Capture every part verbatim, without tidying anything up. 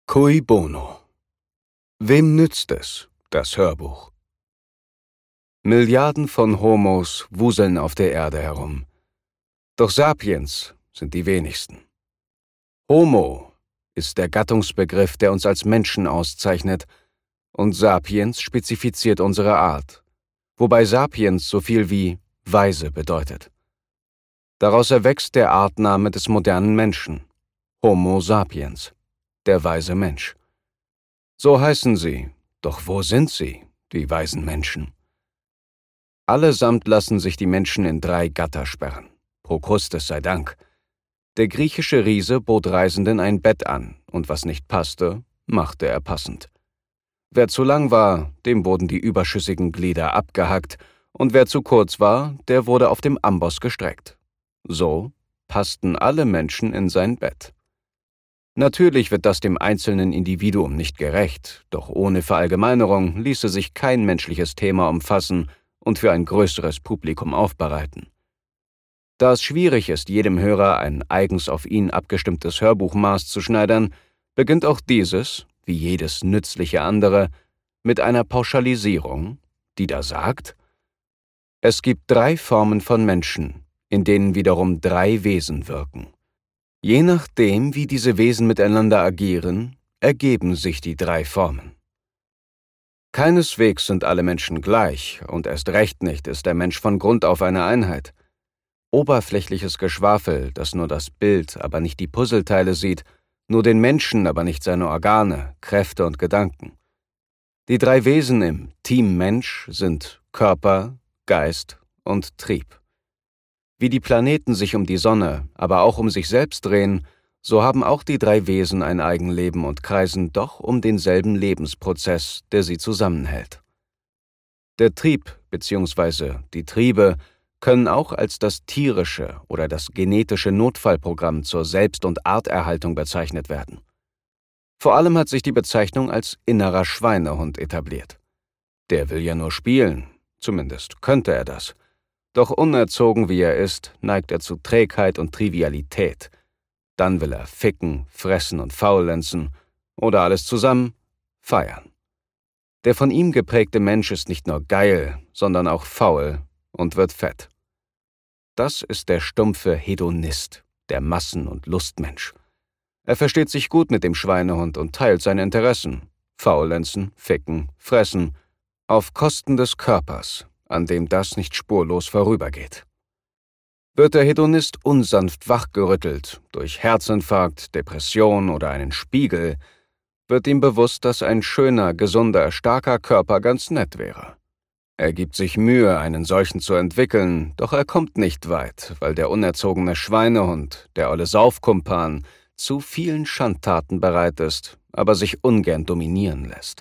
Cui bono? Wem nützt es, das Hörbuch? Milliarden von Homos wuseln auf der Erde herum. Doch Sapiens sind die wenigsten. Homo ist der Gattungsbegriff, der uns als Menschen auszeichnet, und Sapiens spezifiziert unsere Art, wobei Sapiens so viel wie weise bedeutet. Daraus erwächst der Artname des modernen Menschen, Homo sapiens, der weise Mensch. So heißen sie, doch wo sind sie, die weisen Menschen? Allesamt lassen sich die Menschen in drei Gatter sperren. Prokrustes sei Dank. Der griechische Riese bot Reisenden ein Bett an, und was nicht passte, machte er passend. Wer zu lang war, dem wurden die überschüssigen Glieder abgehackt, und wer zu kurz war, der wurde auf dem Amboss gestreckt. So passten alle Menschen in sein Bett. Natürlich wird das dem einzelnen Individuum nicht gerecht, doch ohne Verallgemeinerung ließe sich kein menschliches Thema umfassen und für ein größeres Publikum aufbereiten. Da es schwierig ist, jedem Hörer ein eigens auf ihn abgestimmtes Hörbuch maßzuschneidern, beginnt auch dieses, wie jedes nützliche andere, mit einer Pauschalisierung, die da sagt: Es gibt drei Formen von Menschen, in denen wiederum drei Wesen wirken. Je nachdem, wie diese Wesen miteinander agieren, ergeben sich die drei Formen. Keineswegs sind alle Menschen gleich, und erst recht nicht ist der Mensch von Grund auf eine Einheit. Oberflächliches Geschwafel, das nur das Bild, aber nicht die Puzzleteile sieht, nur den Menschen, aber nicht seine Organe, Kräfte und Gedanken. Die drei Wesen im Team Mensch sind Körper, Geist und Trieb. Wie die Planeten sich um die Sonne, aber auch um sich selbst drehen, so haben auch die drei Wesen ein Eigenleben und kreisen doch um denselben Lebensprozess, der sie zusammenhält. Der Trieb bzw. die Triebe können auch als das tierische oder das genetische Notfallprogramm zur Selbst- und Arterhaltung bezeichnet werden. Vor allem hat sich die Bezeichnung als innerer Schweinehund etabliert. Der will ja nur spielen, zumindest könnte er das. Doch unerzogen wie er ist, neigt er zu Trägheit und Trivialität. Dann will er ficken, fressen und faulenzen oder alles zusammen feiern. Der von ihm geprägte Mensch ist nicht nur geil, sondern auch faul und wird fett. Das ist der stumpfe Hedonist, der Massen- und Lustmensch. Er versteht sich gut mit dem Schweinehund und teilt seine Interessen. Faulenzen, ficken, fressen, auf Kosten des Körpers, an dem das nicht spurlos vorübergeht. Wird der Hedonist unsanft wachgerüttelt, durch Herzinfarkt, Depression oder einen Spiegel, wird ihm bewusst, dass ein schöner, gesunder, starker Körper ganz nett wäre. Er gibt sich Mühe, einen solchen zu entwickeln, doch er kommt nicht weit, weil der unerzogene Schweinehund, der olle Saufkumpan, zu vielen Schandtaten bereit ist, aber sich ungern dominieren lässt.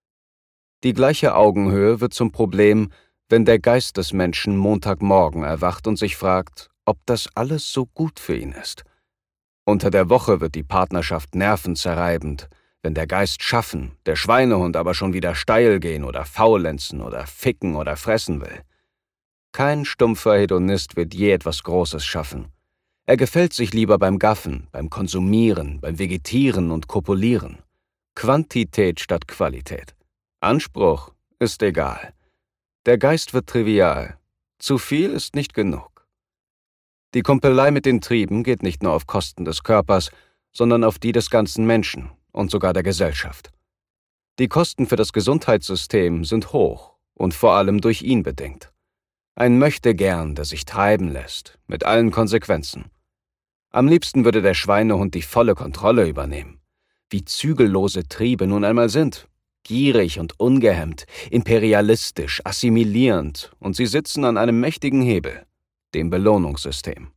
Die gleiche Augenhöhe wird zum Problem, wenn der Geist des Menschen Montagmorgen erwacht und sich fragt, ob das alles so gut für ihn ist. Unter der Woche wird die Partnerschaft nervenzerreibend, wenn der Geist schaffen, der Schweinehund aber schon wieder steil gehen oder faulenzen oder ficken oder fressen will. Kein stumpfer Hedonist wird je etwas Großes schaffen. Er gefällt sich lieber beim Gaffen, beim Konsumieren, beim Vegetieren und Kopulieren. Quantität statt Qualität. Anspruch ist egal. Der Geist wird trivial. Zu viel ist nicht genug. Die Kumpelei mit den Trieben geht nicht nur auf Kosten des Körpers, sondern auf die des ganzen Menschen und sogar der Gesellschaft. Die Kosten für das Gesundheitssystem sind hoch und vor allem durch ihn bedingt. Ein Möchtegern, der sich treiben lässt, mit allen Konsequenzen. Am liebsten würde der Schweinehund die volle Kontrolle übernehmen. Wie zügellose Triebe nun einmal sind. Gierig und ungehemmt, imperialistisch, assimilierend, und sie sitzen an einem mächtigen Hebel, dem Belohnungssystem.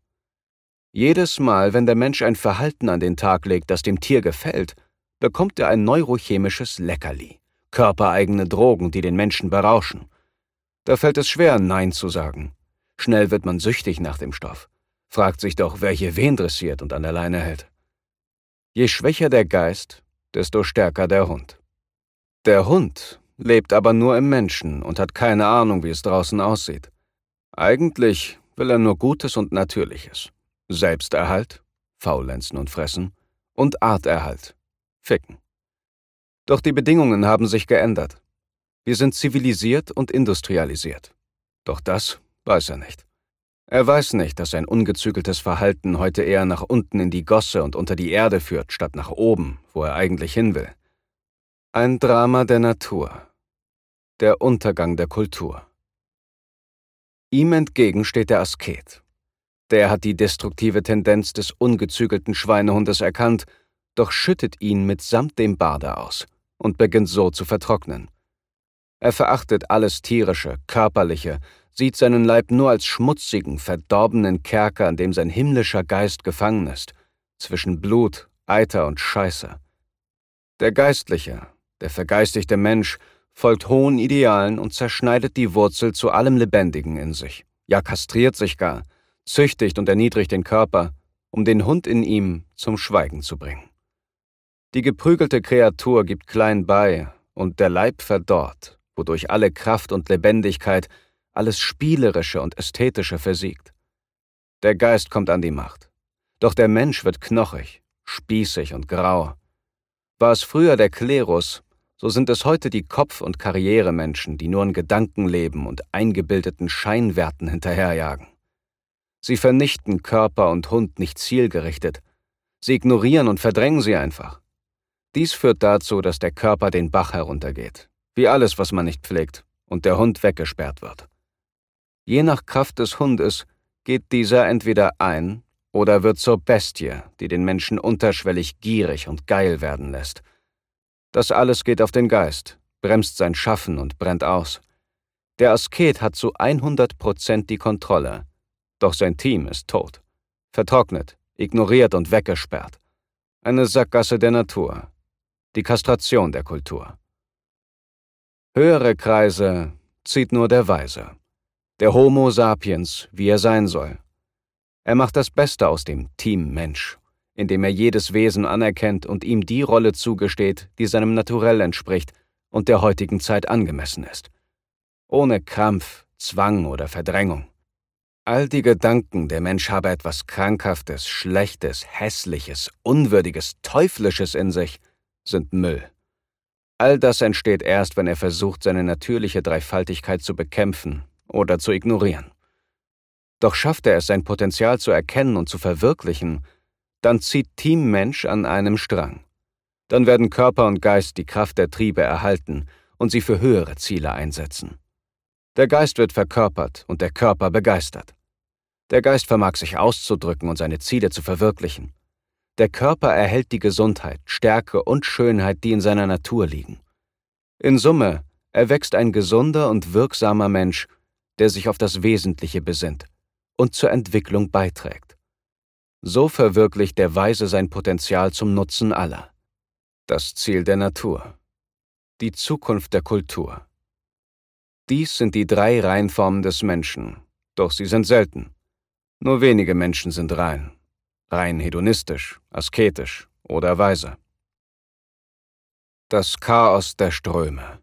Jedes Mal, wenn der Mensch ein Verhalten an den Tag legt, das dem Tier gefällt, bekommt er ein neurochemisches Leckerli, körpereigene Drogen, die den Menschen berauschen. Da fällt es schwer, Nein zu sagen. Schnell wird man süchtig nach dem Stoff, fragt sich doch, wer hier wen dressiert und an der Leine hält. Je schwächer der Geist, desto stärker der Hund. Der Hund lebt aber nur im Menschen und hat keine Ahnung, wie es draußen aussieht. Eigentlich will er nur Gutes und Natürliches. Selbsterhalt, faulenzen und fressen, und Arterhalt, ficken. Doch die Bedingungen haben sich geändert. Wir sind zivilisiert und industrialisiert. Doch das weiß er nicht. Er weiß nicht, dass sein ungezügeltes Verhalten heute eher nach unten in die Gosse und unter die Erde führt, statt nach oben, wo er eigentlich hin will. Ein Drama der Natur. Der Untergang der Kultur. Ihm entgegen steht der Asket. Der hat die destruktive Tendenz des ungezügelten Schweinehundes erkannt, doch schüttet ihn mitsamt dem Bade aus und beginnt so zu vertrocknen. Er verachtet alles Tierische, Körperliche, sieht seinen Leib nur als schmutzigen, verdorbenen Kerker, in dem sein himmlischer Geist gefangen ist, zwischen Blut, Eiter und Scheiße. Der Geistliche, der vergeistigte Mensch, folgt hohen Idealen und zerschneidet die Wurzel zu allem Lebendigen in sich, ja kastriert sich gar, züchtigt und erniedrigt den Körper, um den Hund in ihm zum Schweigen zu bringen. Die geprügelte Kreatur gibt klein bei und der Leib verdorrt, wodurch alle Kraft und Lebendigkeit, alles Spielerische und Ästhetische versiegt. Der Geist kommt an die Macht, doch der Mensch wird knochig, spießig und grau. War es früher der Klerus, so sind es heute die Kopf- und Karrieremenschen, die nur in Gedanken leben und eingebildeten Scheinwerten hinterherjagen. Sie vernichten Körper und Hund nicht zielgerichtet. Sie ignorieren und verdrängen sie einfach. Dies führt dazu, dass der Körper den Bach heruntergeht, wie alles, was man nicht pflegt, und der Hund weggesperrt wird. Je nach Kraft des Hundes geht dieser entweder ein oder wird zur Bestie, die den Menschen unterschwellig gierig und geil werden lässt. Das alles geht auf den Geist, bremst sein Schaffen und brennt aus. Der Asket hat zu hundert Prozent die Kontrolle, doch sein Team ist tot, vertrocknet, ignoriert und weggesperrt. Eine Sackgasse der Natur, die Kastration der Kultur. Höhere Kreise zieht nur der Weise, der Homo sapiens, wie er sein soll. Er macht das Beste aus dem Team Mensch, indem er jedes Wesen anerkennt und ihm die Rolle zugesteht, die seinem Naturell entspricht und der heutigen Zeit angemessen ist. Ohne Krampf, Zwang oder Verdrängung. All die Gedanken, der Mensch habe etwas Krankhaftes, Schlechtes, Hässliches, Unwürdiges, Teuflisches in sich, sind Müll. All das entsteht erst, wenn er versucht, seine natürliche Dreifaltigkeit zu bekämpfen oder zu ignorieren. Doch schafft er es, sein Potenzial zu erkennen und zu verwirklichen, dann zieht Team Mensch an einem Strang. Dann werden Körper und Geist die Kraft der Triebe erhalten und sie für höhere Ziele einsetzen. Der Geist wird verkörpert und der Körper begeistert. Der Geist vermag sich auszudrücken und seine Ziele zu verwirklichen. Der Körper erhält die Gesundheit, Stärke und Schönheit, die in seiner Natur liegen. In Summe erwächst ein gesunder und wirksamer Mensch, der sich auf das Wesentliche besinnt und zur Entwicklung beiträgt. So verwirklicht der Weise sein Potenzial zum Nutzen aller. Das Ziel der Natur. Die Zukunft der Kultur. Dies sind die drei Reinformen des Menschen, doch sie sind selten. Nur wenige Menschen sind rein. Rein hedonistisch, asketisch oder weise. Das Chaos der Ströme.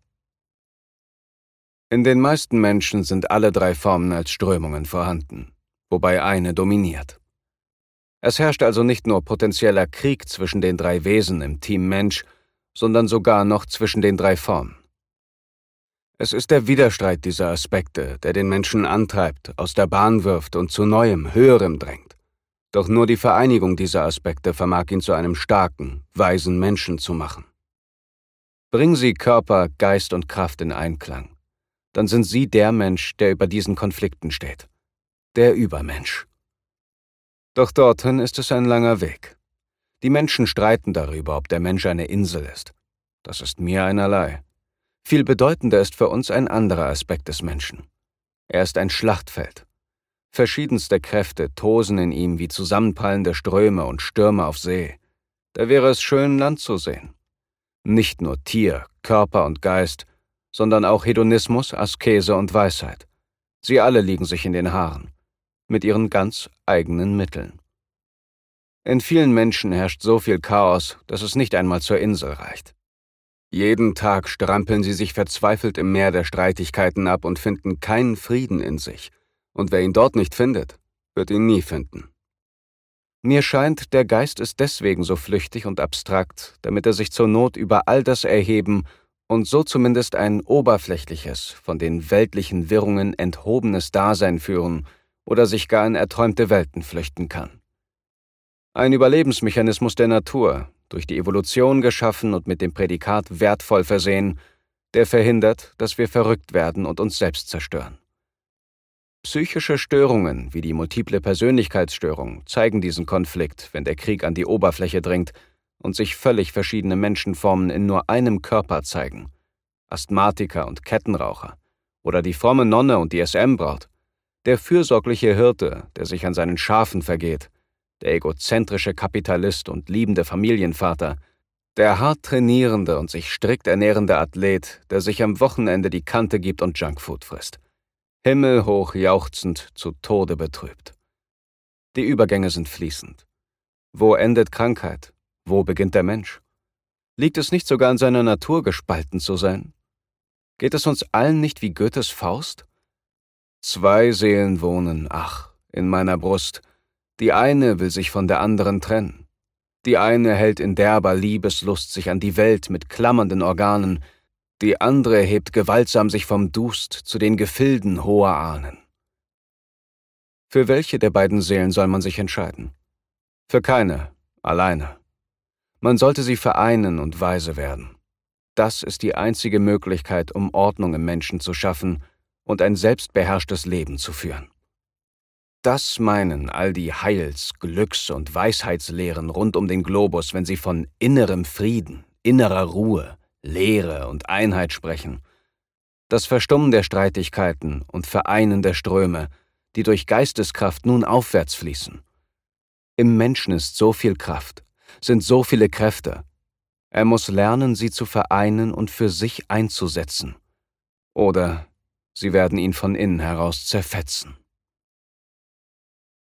In den meisten Menschen sind alle drei Formen als Strömungen vorhanden, wobei eine dominiert. Es herrscht also nicht nur potenzieller Krieg zwischen den drei Wesen im Team Mensch, sondern sogar noch zwischen den drei Formen. Es ist der Widerstreit dieser Aspekte, der den Menschen antreibt, aus der Bahn wirft und zu Neuem, Höherem drängt. Doch nur die Vereinigung dieser Aspekte vermag ihn zu einem starken, weisen Menschen zu machen. Bringen Sie Körper, Geist und Kraft in Einklang. Dann sind Sie der Mensch, der über diesen Konflikten steht. Der Übermensch. Doch dorthin ist es ein langer Weg. Die Menschen streiten darüber, ob der Mensch eine Insel ist. Das ist mir einerlei. Viel bedeutender ist für uns ein anderer Aspekt des Menschen. Er ist ein Schlachtfeld. Verschiedenste Kräfte tosen in ihm wie zusammenprallende Ströme und Stürme auf See. Da wäre es schön, Land zu sehen. Nicht nur Tier, Körper und Geist, sondern auch Hedonismus, Askese und Weisheit. Sie alle liegen sich in den Haaren, mit ihren ganz eigenen Mitteln. In vielen Menschen herrscht so viel Chaos, dass es nicht einmal zur Insel reicht. Jeden Tag strampeln sie sich verzweifelt im Meer der Streitigkeiten ab und finden keinen Frieden in sich. Und wer ihn dort nicht findet, wird ihn nie finden. Mir scheint, der Geist ist deswegen so flüchtig und abstrakt, damit er sich zur Not über all das erheben und so zumindest ein oberflächliches, von den weltlichen Wirrungen enthobenes Dasein führen oder sich gar in erträumte Welten flüchten kann. Ein Überlebensmechanismus der Natur, durch die Evolution geschaffen und mit dem Prädikat wertvoll versehen, der verhindert, dass wir verrückt werden und uns selbst zerstören. Psychische Störungen wie die multiple Persönlichkeitsstörung zeigen diesen Konflikt, wenn der Krieg an die Oberfläche dringt und sich völlig verschiedene Menschenformen in nur einem Körper zeigen. Asthmatiker und Kettenraucher oder die fromme Nonne und die S M-Braut, der fürsorgliche Hirte, der sich an seinen Schafen vergeht, der egozentrische Kapitalist und liebende Familienvater, der hart trainierende und sich strikt ernährende Athlet, der sich am Wochenende die Kante gibt und Junkfood frisst. Himmelhoch jauchzend, zu Tode betrübt. Die Übergänge sind fließend. Wo endet Krankheit? Wo beginnt der Mensch? Liegt es nicht sogar in seiner Natur, gespalten zu sein? Geht es uns allen nicht wie Goethes Faust? Zwei Seelen wohnen, ach, in meiner Brust. Die eine will sich von der anderen trennen. Die eine hält in derber Liebeslust sich an die Welt mit klammernden Organen, die andere hebt gewaltsam sich vom Dust zu den Gefilden hoher Ahnen. Für welche der beiden Seelen soll man sich entscheiden? Für keine, alleine. Man sollte sie vereinen und weise werden. Das ist die einzige Möglichkeit, um Ordnung im Menschen zu schaffen und ein selbstbeherrschtes Leben zu führen. Das meinen all die Heils-, Glücks- und Weisheitslehren rund um den Globus, wenn sie von innerem Frieden, innerer Ruhe, Lehre und Einheit sprechen. Das Verstummen der Streitigkeiten und Vereinen der Ströme, die durch Geisteskraft nun aufwärts fließen. Im Menschen ist so viel Kraft, sind so viele Kräfte. Er muss lernen, sie zu vereinen und für sich einzusetzen. Oder sie werden ihn von innen heraus zerfetzen.